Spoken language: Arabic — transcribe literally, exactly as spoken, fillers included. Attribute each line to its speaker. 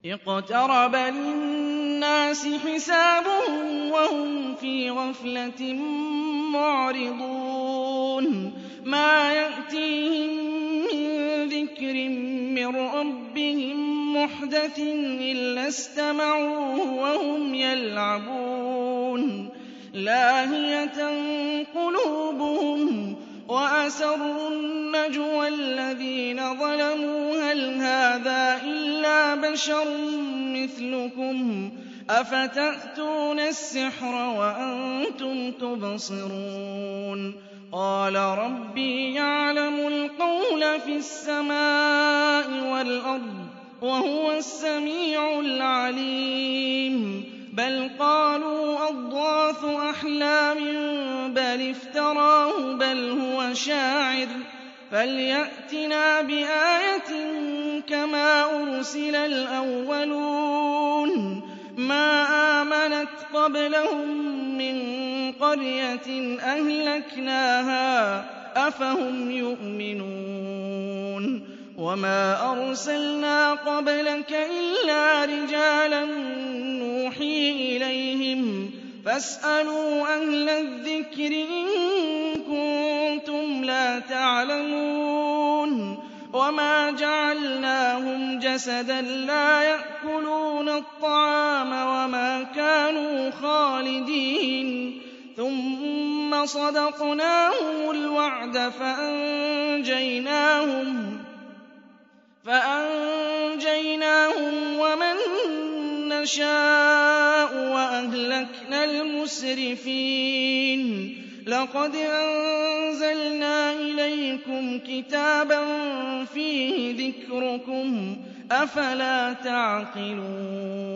Speaker 1: اقْتَرَبَ لِلنَّاسِ حِسَابُهُمْ وَهُمْ فِي غَفْلَةٍ مُّعْرِضُونَ مَا يَأْتِيهِم مِّن ذِكْرٍ مِّن رَّبِّهِم مُّحْدَثٍ إِلَّا اسْتَمَعُوهُ وَهُمْ يَلْعَبُونَ لَاهِيَةً قُلُوبُهُمْ وَأَسَرُّوا النَّجْوَى الَّذِينَ ظَلَمُوا هَلْ هَٰذَا إِلَّا بَشَرٌ مِّثْلُكُمْ أَفَتَأْتُونَ السِّحْرَ وَأَنتُمْ تُبْصِرُونَ قَالَ رَبِّي يَعْلَمُ الْقَوْلَ فِي السَّمَاءِ وَالْأَرْضِ وَهُوَ السَّمِيعُ الْعَلِيمُ بَلْ قَالُوا أَضْغَاثُ أَحْلَامٍ بَلِ افْتَرَاهُ بَلْ هُوَ شَاعِرٌ فَلْيَأْتِنَا بِآيَةٍ كَمَا أُرْسِلَ الْأَوَّلُونَ مَا آمَنَتْ قَبْلَهُم مِّن قَرْيَةٍ أَهْلَكْنَاهَا أَفَهُمْ يُؤْمِنُونَ وَمَا أَرْسَلْنَا قَبْلَكَ إِلَّا رِجَالًا نُّوحِي إِلَيْهِمْ فَاسْأَلُوا أَهْلَ الذِّكْرِ إِن كُنتُمْ لَا تَعْلَمُونَ وَمَا جَعَلْنَاهُمْ جَسَدًا لَّا يَأْكُلُونَ الطَّعَامَ وَمَا كَانُوا خَالِدِينَ ثُمَّ صَدَقْنَاهُمُ الْوَعْدَ فَأَنجَيْنَاهُمْ فَأَنجَيْنَاهُمْ وَمَن نَّشَاءُ وَأَهْلَكْنَا الْمُسْرِفِينَ لَقَدْ أَنزَلْنَا إِلَيْكُمْ كِتَابًا فِيهِ ذِكْرُكُمْ ۖ أَفَلَا تَعْقِلُونَ